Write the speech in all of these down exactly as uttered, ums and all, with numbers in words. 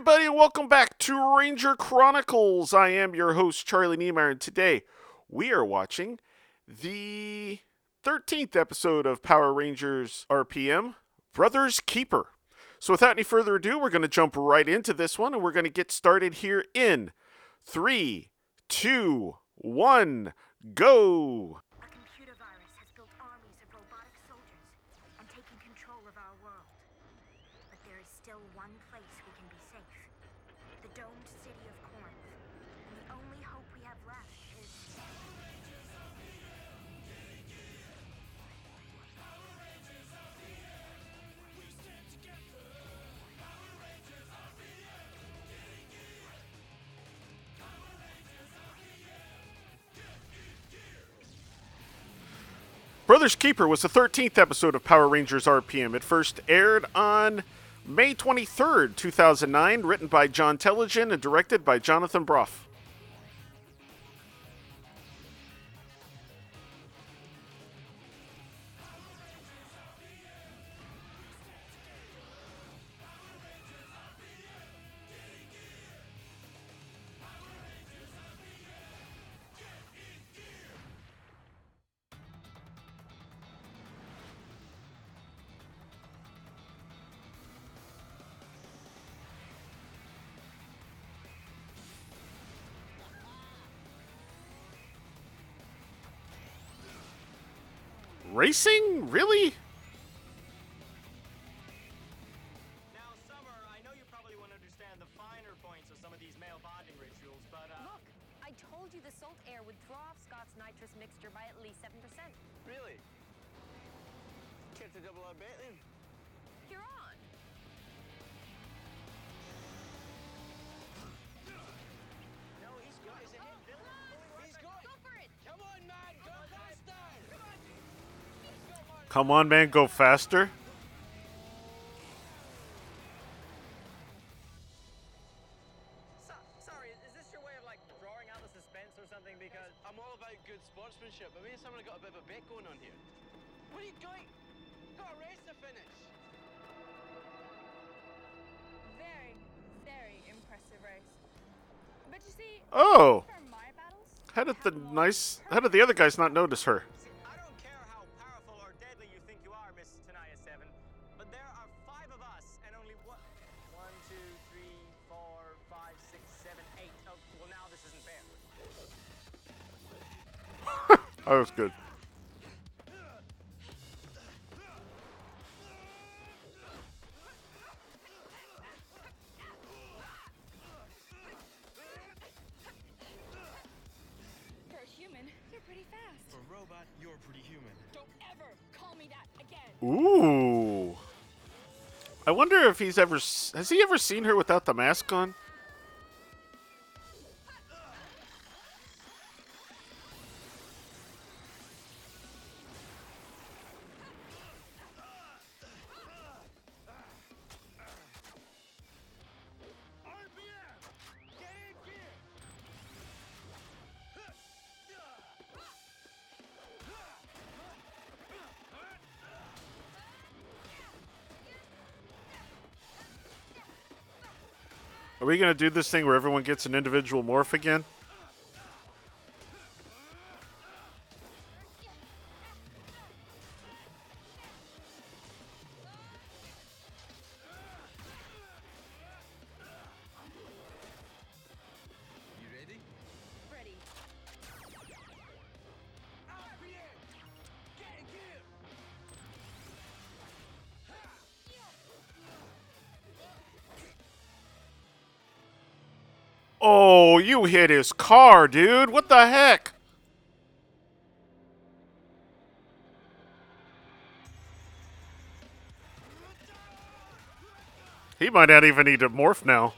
everybody, and welcome back to Ranger Chronicles. I am your host, Charlie Niemeyer, and today we are watching the thirteenth episode of Power Rangers R P M, Brothers Keeper. So without any further ado, we're going to jump right into this one, and we're going to get started here in three, two, one, go! A computer virus has built armies of robotic soldiers and taken control of our world. But there is still one place we can be safe. The domed city of Corinth. And the only hope we have left is... Brothers Keeper was the thirteenth episode of Power Rangers R P M. It first aired on May twenty-third, two thousand nine, written by John Tellegen and directed by Jonathan Brough. Racing? Really? Now, Summer, I know you probably won't understand the finer points of some of these male bonding rituals, but, uh... Look, I told you the salt air would throw off Scott's nitrous mixture by at least seven percent. Really? Care to double our bet, then? You're on. No, he's got his ahead, Bill. He's got Go for it. Come on, man, go faster! Come on! Come on, man, go faster. So, sorry, is this your way of, like, drawing out the suspense or something? Because I'm all about good sportsmanship, but me and someone have got a bit of a bet going on here. What are you doing? Got a race to finish. Very, very impressive race. But you see, Oh, for my battles, how did the nice, how did the other guys not notice her? see, I don't care how powerful or deadly you think you are, Miss Tanaya Seven, but there are five of us and only one... One, two, three, four, five, six, seven, eight. Oh, well, now this isn't fair. That was good. for a human, you're pretty fast. For a robot, you're pretty human. Don't ever call me that again. Ooh. I wonder if he's ever, s- has he ever seen her without the mask on? Are we going to do this thing where everyone gets an individual morph again? You ready? Ready. Get in gear! Oh, you hit his car, dude. What the heck? He might not even need to morph now.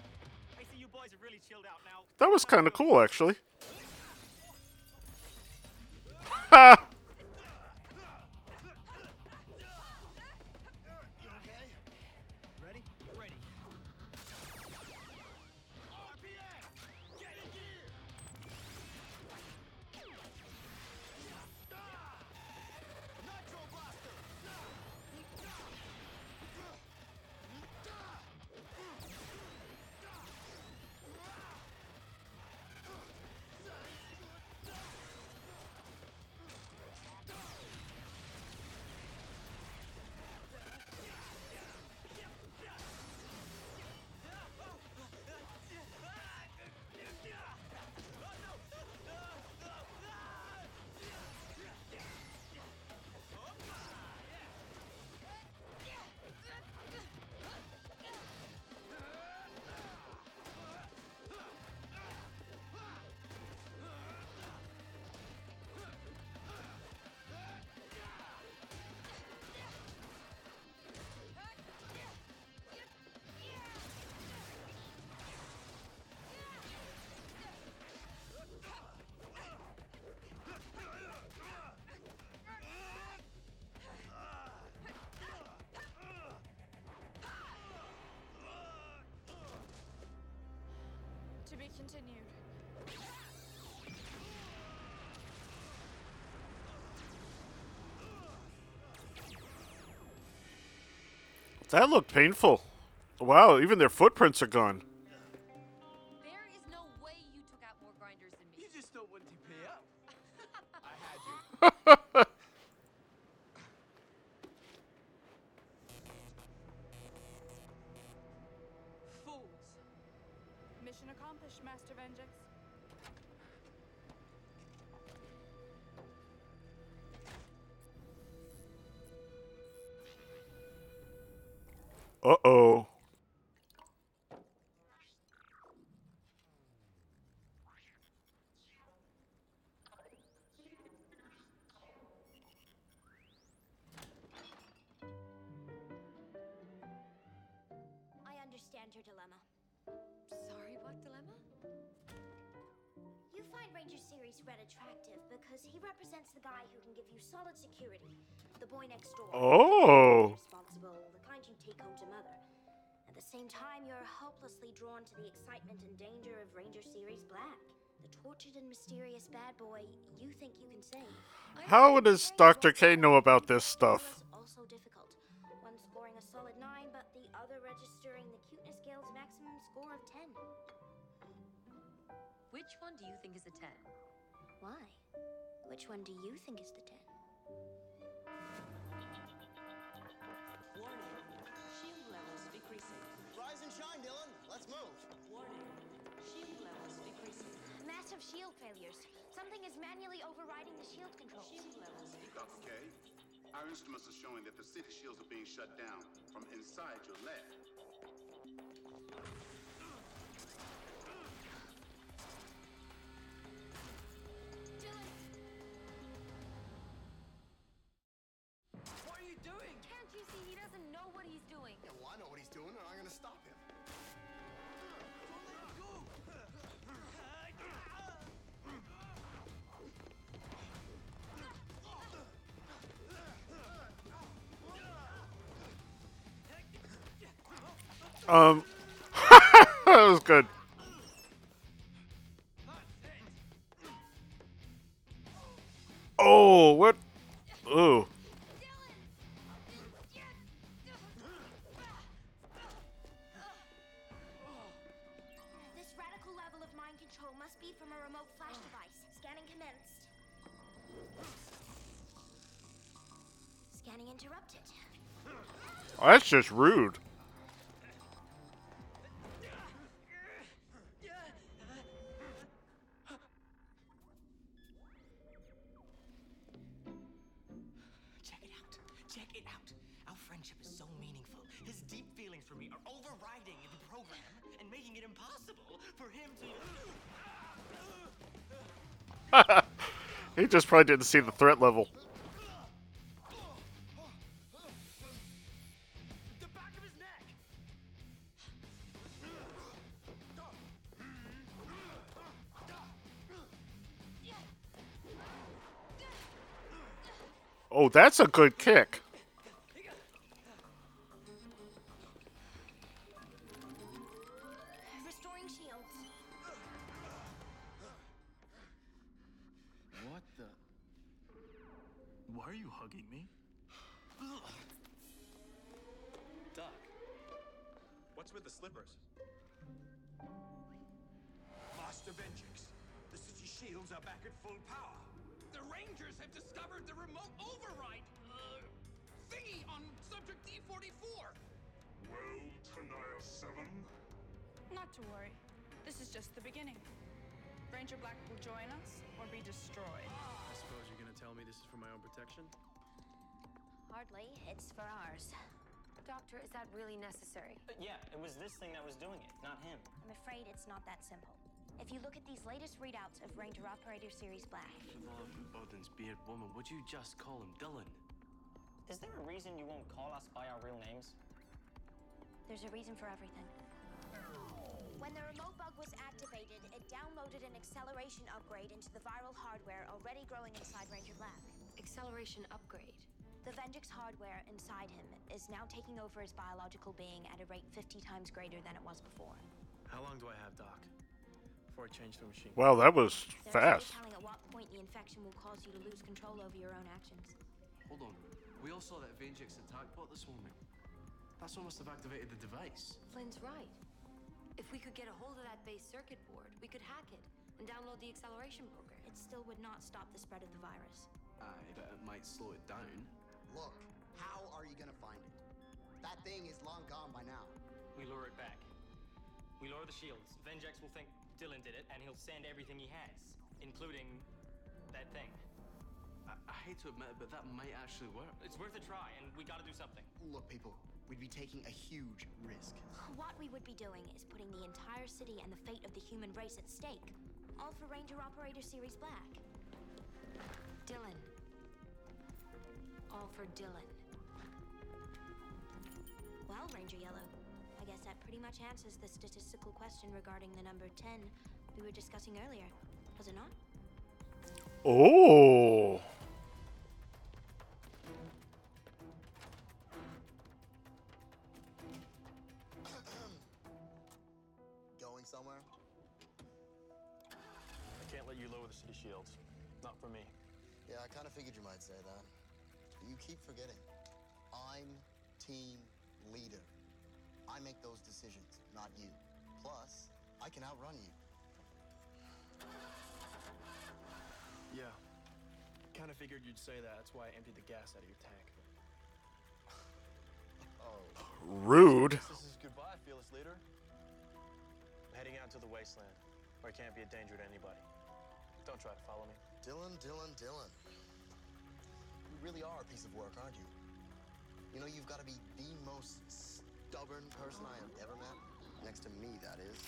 I see you boys have really chilled out now. That was kind of cool, actually. Ah! You okay? Ready? Ready. R P M! Get in gear! Nitro Blaster! To be continued. That looked painful. Wow, even their footprints are gone. There is no way you took out more grinders than me. You just thought wouldn't he pay up? I had you. Fools. Mission accomplished, Master Vengeance. Uh-oh. I understand your dilemma. Sorry, what dilemma? You find Ranger Series Red attractive because he represents the guy who can give you solid security. The boy next door. Oh. Responsible, the kind you take home to mother. At the same time, you're hopelessly drawn to the excitement and danger of Ranger Series Black. The tortured and mysterious bad boy you think you can save. How does Doctor K know about this stuff? Also difficult. One scoring a solid nine, but the other registering the cuteness scale's maximum score of ten. Which one do you think is a ten? Why? Which one do you think is the ten? Warning. Shield levels decreasing. Rise and shine, Dylan. Let's move. Warning. Shield levels decreasing. Massive shield failures. Something is manually overriding the shield controls. Shield levels Doctor decreasing. K, our instruments are showing that the city shields are being shut down from inside your lab. What are you doing? Can't you see he doesn't know what he's doing? Yeah, well, I know what he's doing, and I'm gonna stop him. Um, that was good. Oh, what? Ooh. This radical level of mind control must be from a remote flash device. Scanning commenced. Scanning interrupted. Oh, that's just rude. Check it out. Check it out. Our friendship is so meaningful. His deep feelings for me are overriding the program and making it impossible for him to. He just probably didn't see the threat level. The back of his neck. Oh, that's a good kick. Restoring shields. What the? Why are you hugging me? Doc, what's with the slippers? Master Vengeance, the city shields are back at full power. The Rangers have discovered the remote override uh, thingy on subject D forty-four. Well, Tanaya seven? Not to worry. This is just the beginning. Ranger Black will join us or be destroyed. I suppose you're gonna tell me this is for my own protection? Hardly. It's for ours. Doctor, is that really necessary? Uh, yeah, it was this thing that was doing it, not him. I'm afraid it's not that simple. If you look at these latest readouts of Ranger Operator Series Black, Lord Odin's beard woman, would you just call him Dylan? Is there a reason you won't call us by our real names? there's a reason for everything. When the remote bug was activated, it downloaded an acceleration upgrade into the viral hardware already growing inside Ranger Black. Acceleration upgrade. The Vengex hardware inside him is now taking over his biological being at a rate fifty times greater than it was before. How long do I have, Doc? Before I change the machine? Well, that was There's fast. no telling at what point the infection will cause you to lose control over your own actions. Hold on. We all saw that Vengex attack bot this morning. That's what must have activated the device. Flynn's right. If we could get a hold of that base circuit board, we could hack it and download the acceleration program. It still would not stop the spread of the virus. Aye, but it might slow it down. Look, how are you gonna find it? That thing is long gone by now. We lure it back. We lower the shields. Vengex will think Dylan did it, and he'll send everything he has, including that thing. I, I hate to admit it, but that might actually work. It's worth a try, and we gotta do something. Look, people, we'd be taking a huge risk. What we would be doing is putting the entire city and the fate of the human race at stake. All for Ranger Operator Series Black. Dylan. All for Dylan. Well, Ranger Yellow, I guess that pretty much answers the statistical question regarding the number ten we were discussing earlier, was it not? Oh. Going somewhere? I can't let you lower the city shields. Not for me. Yeah, I kind of figured you might say that. But you keep forgetting. I'm team leader. I make those decisions, not you. Plus, I can outrun you. Yeah. Kind of figured you'd say that. That's why I emptied the gas out of your tank. Oh. Rude. This is goodbye, fearless leader. I'm heading out to the wasteland, where I can't be a danger to anybody. Don't try to follow me. Dylan, Dylan, Dylan. You really are a piece of work, aren't you? You know, you've got to be the most stubborn person I have ever met. Next to me, that is.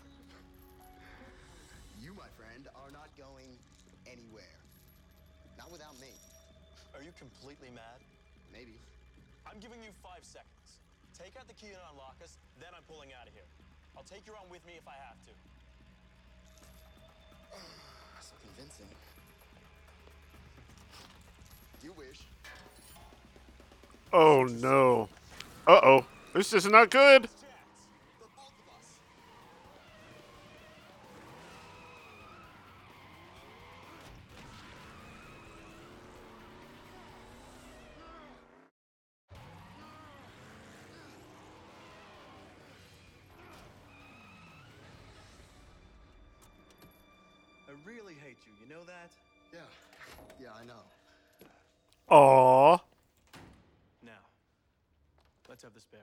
You, my friend, are not going anywhere. Not without me. Are you completely mad? Maybe. I'm giving you five seconds. Take out the key and unlock us, then I'm pulling out of here. I'll take you on with me if I have to. So convincing. You wish. Oh no. Uh-oh. This is not good. For both of us. I really hate you, you know that? Yeah. Yeah, I know. Aww. Now, let's have the spare.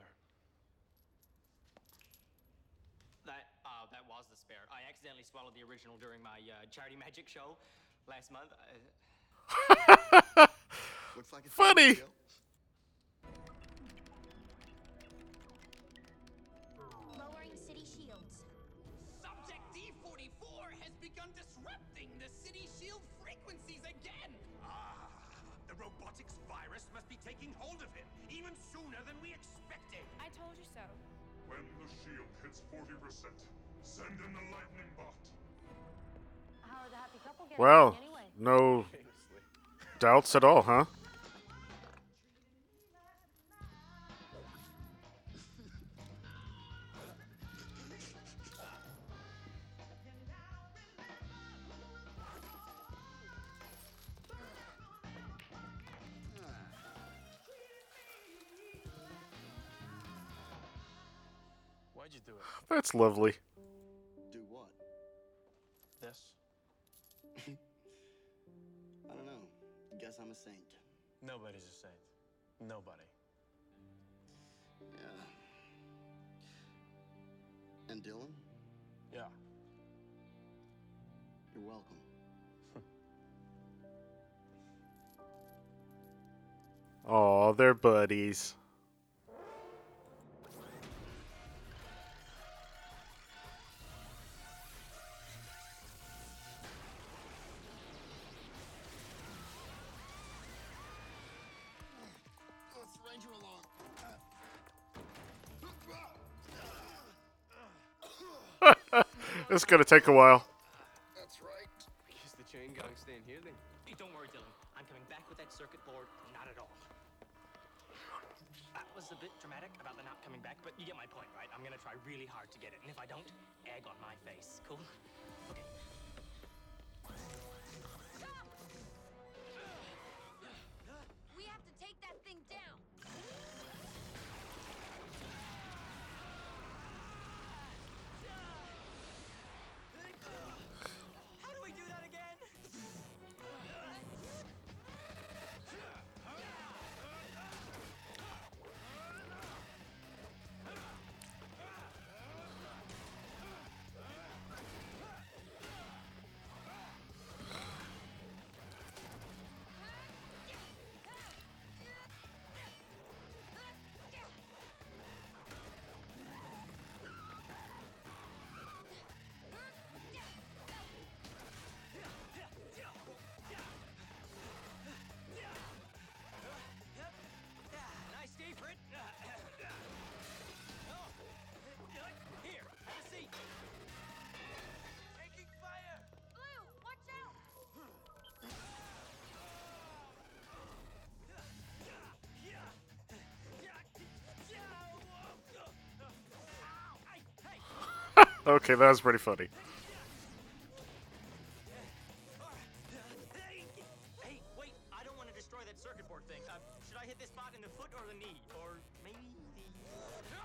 That, uh, that was the spare. I accidentally swallowed the original during my uh, charity magic show last month. Uh, Looks like it's Funny. deal. Lowering city shields. Subject D forty-four has begun disrupting the city shield frequencies again. Ah, the robotics virus must be taking hold of him, even sooner than we expected. I told you so. When the shield hits forty percent, send in the lightning bot. How are the happy couple getting Well, along anyway? no Famously. doubts at all, huh? Why'd you do it? That's lovely. Do what? This? I don't know. Guess I'm a saint. Nobody's a saint. Nobody. Yeah. And Dylan? Yeah. You're welcome. Aw, they're buddies. Let's Ranger along. This is gonna take a while. That's right. Is the chain gang staying here then? Hey, don't worry, Dylan. I'm coming back with that circuit board. Not at all. That was a bit dramatic about the not coming back, but you get my point, right? I'm gonna try really hard to get it, and if I don't, egg on my face. Cool? Okay. We have to take that thing down. How do we do that again? Nice day, Fred. Here, have a seat. Taking fire. Blue, watch out! Okay, that was pretty funny. Hey, wait, I don't want to destroy that circuit board thing. Uh, should I hit this spot in the foot or the knee? Or maybe the...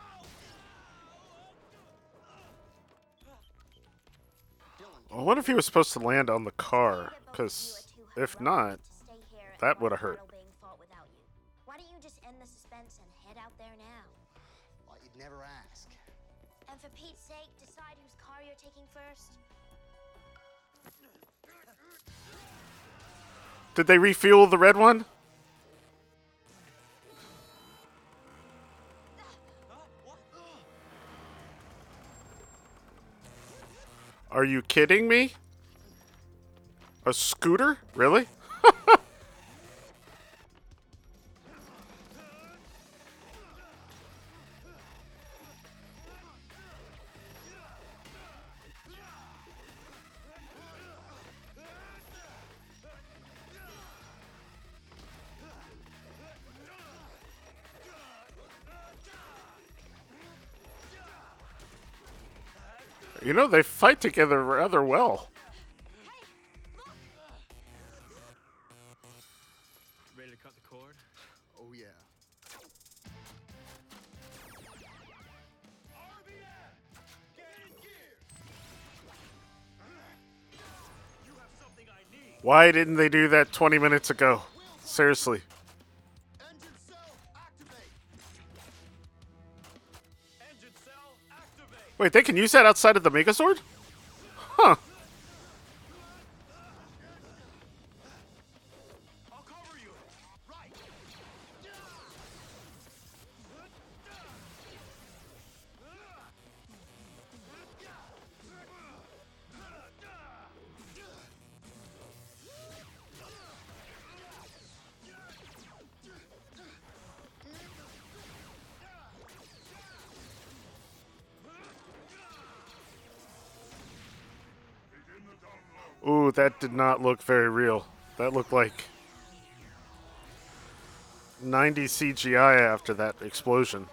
I wonder if he was supposed to land on the car, because if not, that would have hurt. Why don't you just end the suspense and head out there now? Well, you'd never ask. And for Pete's sake, decide whose car you're taking first. Did they refuel the red one? Are you kidding me? A scooter? Really? You know, they fight together rather well. Ready to cut the cord? Oh, yeah. Why didn't they do that twenty minutes ago? Seriously. Engine cell activate. Engine cell activate. Wait, they can use that outside of the Megazord? Huh. I'll cover you. Right. Ooh, that did not look very real. That looked like nineties C G I after that explosion.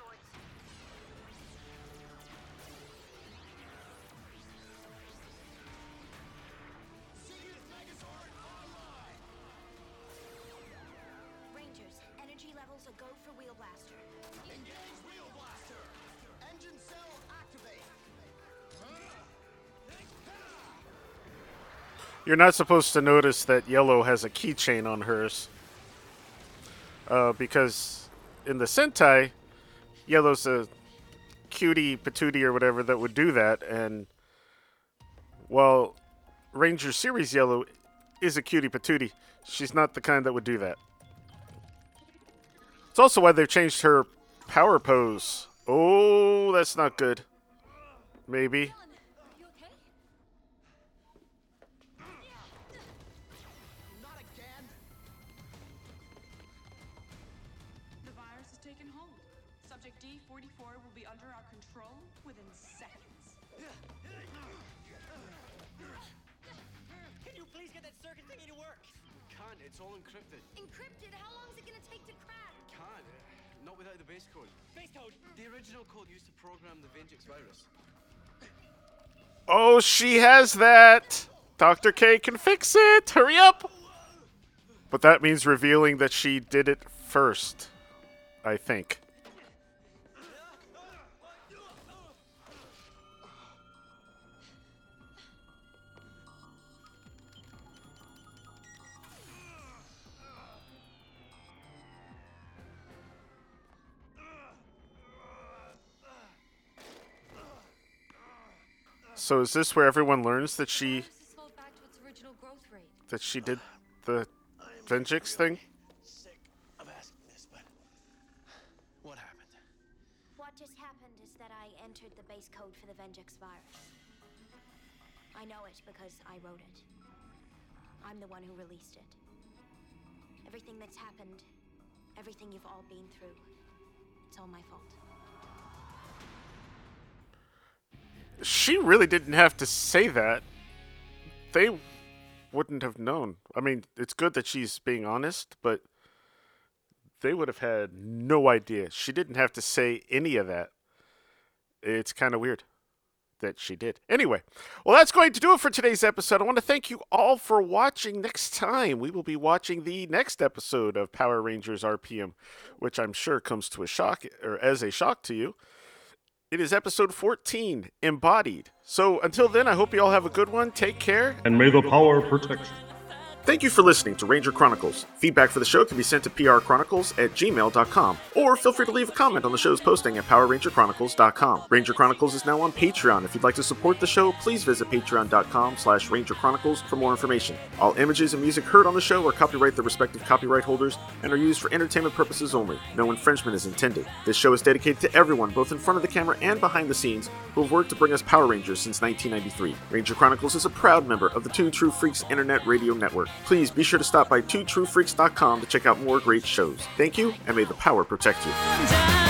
Rangers, energy levels a go for Wheel Blaster. Engage wheel blaster. Engine cell You're not supposed to notice that Yellow has a keychain on hers. Uh, because in the Sentai, Yellow's a cutie patootie or whatever that would do that, and while Ranger Series Yellow is a cutie patootie, she's not the kind that would do that. It's also why they've changed her power pose. Oh, that's not good. Maybe. Not again. The virus has taken hold. Subject D forty-four will be under our control within seconds. Can you please get that circuit thingy to work? Can't, it's all encrypted. Encrypted? How long is it gonna take to crack? Can't, not without the base code. Base code? The original code used to program the Vengix virus. Oh, she has that! Doctor K can fix it! Hurry up! But that means revealing that she did it first, I think. So is this where everyone learns that she Back to its original growth rate. that she did the Vengix thing? Sick of asking this, but what happened? What just happened is that I entered the base code for the Vengix virus. I know it because I wrote it. I'm the one who released it. Everything that's happened, everything you've all been through, it's all my fault. She really didn't have to say that. They wouldn't have known. I mean, it's good that she's being honest, but they would have had no idea. She didn't have to say any of that. It's kind of weird that she did. Anyway, well, that's going to do it for today's episode. I want to thank you all for watching. Next time, we will be watching the next episode of Power Rangers R P M, which I'm sure comes to a shock, or as a shock to you. It is episode fourteen, Embodied. So until then, I hope you all have a good one. Take care. And may the power protect you. Thank you for listening to Ranger Chronicles. Feedback for the show can be sent to p r chronicles at gmail dot com, or feel free to leave a comment on the show's posting at power ranger chronicles dot com. Ranger Chronicles is now on Patreon. If you'd like to support the show, please visit patreon dot com slash ranger chronicles for more information. All images and music heard on the show are copyright their respective copyright holders and are used for entertainment purposes only. No infringement is intended. This show is dedicated to everyone, both in front of the camera and behind the scenes, who have worked to bring us Power Rangers since nineteen ninety-three. Ranger Chronicles is a proud member of the Two True Freaks Internet Radio Network. Please be sure to stop by two true freaks dot com to check out more great shows. Thank you, and may the power protect you.